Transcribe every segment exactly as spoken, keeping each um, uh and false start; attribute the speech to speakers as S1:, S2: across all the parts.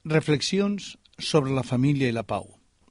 S1: Reflexions sobre la família i la pau.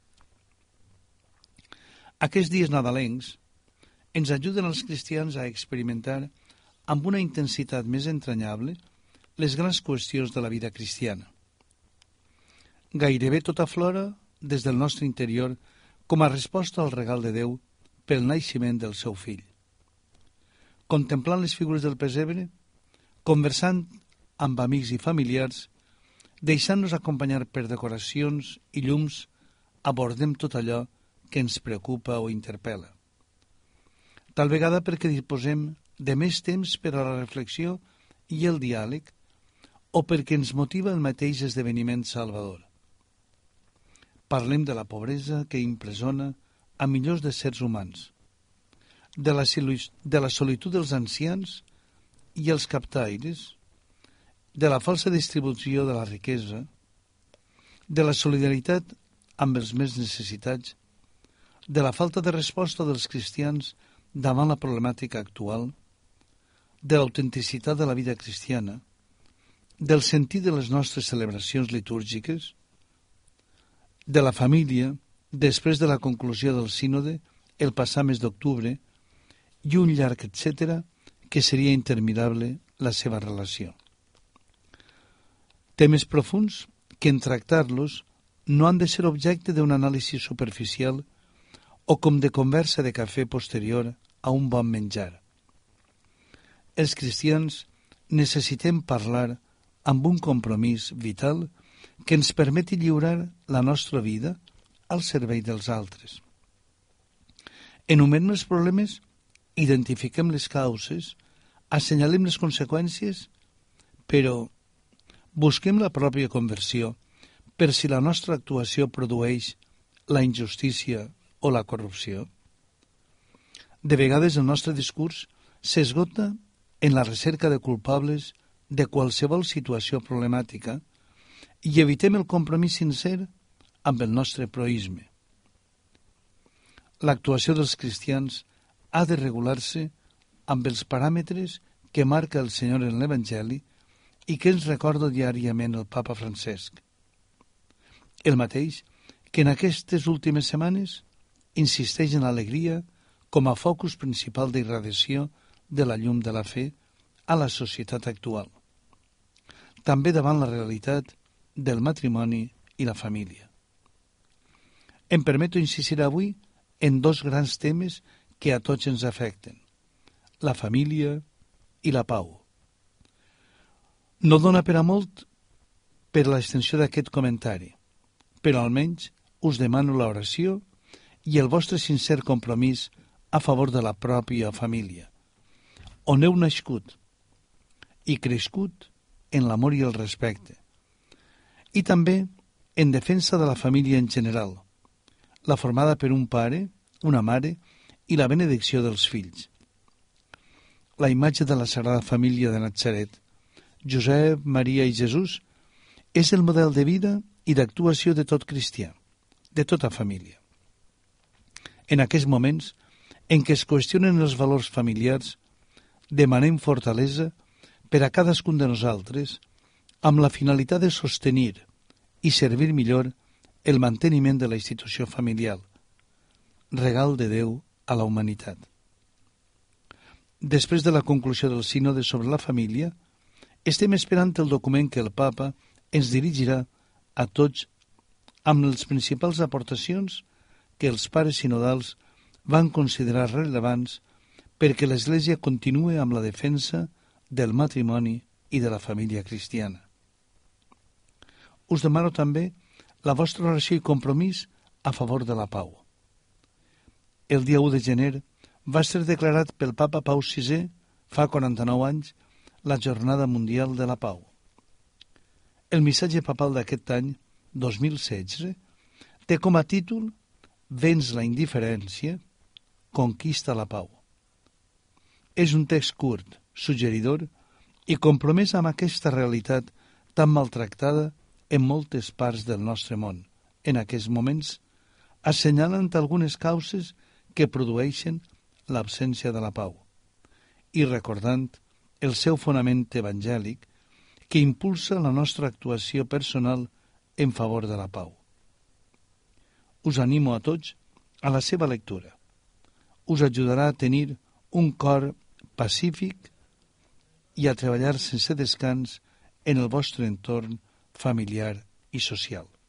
S1: Aquests dies nadalencs ens ajuden els cristians a experimentar amb una intensitat més entranyable les grans qüestions de la vida cristiana. Gairebé tot aflora des del nostre interior com a resposta al regal de Déu pel naixement del seu fill. Contemplant les figures del pessebre, conversant amb amics i familiars, deixant-nos acompanyar per decoracions i llums, abordem tot allò que ens preocupa o interpel·la. Tal vegada perquè disposem de més temps per a la reflexió i el diàleg o perquè ens motiva el mateix esdeveniment salvador. Parlem de la pobresa que impressiona a milions de sers humans, de la, de la solitud dels ancians i els captaires, de la falsa distribució de la riquesa, de la solidaritat amb els més necessitats, de la falta de resposta dels cristians davant la problemàtica actual, de l'autenticitat de la vida cristiana, del sentit de les nostres celebracions litúrgiques, de la família després de la conclusió del sínode el passat mes d'octubre i un llarg etcètera que seria interminable la seva relació. Temes profuns que en tractar-los no han de ser objecte d'un anàlisi superficial o com de conversa de cafè posterior a un bon menjar. Els cristians necessitem parlar amb un compromís vital que ens permeti lliurar la nostra vida al servei dels altres. Enumerem els problemes, identifiquem les causes, assenyalem les conseqüències, però busquem la pròpia conversió per si la nostra actuació produeix la injustícia o la corrupció. De vegades el nostre discurs s'esgota en la recerca de culpables de qualsevol situació problemàtica i evitem el compromís sincer amb el nostre proïsme. L'actuació dels cristians ha de regular-se amb els paràmetres que marca el Senyor en l'Evangeli i que ens recorda diàriament el Papa Francesc. El mateix que en aquestes últimes setmanes insisteix en l'alegria com a focus principal d'irradiació de la llum de la fe a la societat actual. També davant la realitat del matrimoni i la família. Em permeto insistir avui en dos grans temes que a tots ens afecten, la família i la pau. No dona per a molt per l'extensió d'aquest comentari, però almenys us demano l'oració i el vostre sincer compromís a favor de la pròpia família, on heu nascut i crescut en l'amor i el respecte, i també en defensa de la família en general, la formada per un pare, una mare i la benedicció dels fills. La imatge de la Sagrada Família de Natzaret, Josep, Maria i Jesús, és el model de vida i d'actuació de tot cristià, de tota família. En aquests moments en què es qüestionen els valors familiars, demanem fortalesa per a cadascun de nosaltres amb la finalitat de sostenir i servir millor el manteniment de la institució familiar, regal de Déu a la humanitat. Després de la conclusió del sínode sobre la família, estem esperant el document que el Papa ens dirigirà a tots amb les principals aportacions que els pares sinodals van considerar rellevants perquè l'Església continue amb la defensa del matrimoni i de la família cristiana. Us demano també la vostra oració i compromís a favor de la pau. El dia u de gener va ser declarat pel Papa Pau sisè, fa quaranta-nou anys, la Jornada Mundial de la Pau. El missatge papal d'aquest any, dos mil setze, té com a títol Venç la indiferència, conquista la pau. És un text curt, suggeridor i compromès amb aquesta realitat tan maltractada en moltes parts del nostre món, en aquests moments, assenyalant algunes causes que produeixen l'absència de la pau i recordant el seu fonament evangèlic que impulsa la nostra actuació personal en favor de la pau. Us animo a tots a la seva lectura. Us ajudarà a tenir un cor pacífic i a treballar sense descans en el vostre entorn familiar i social.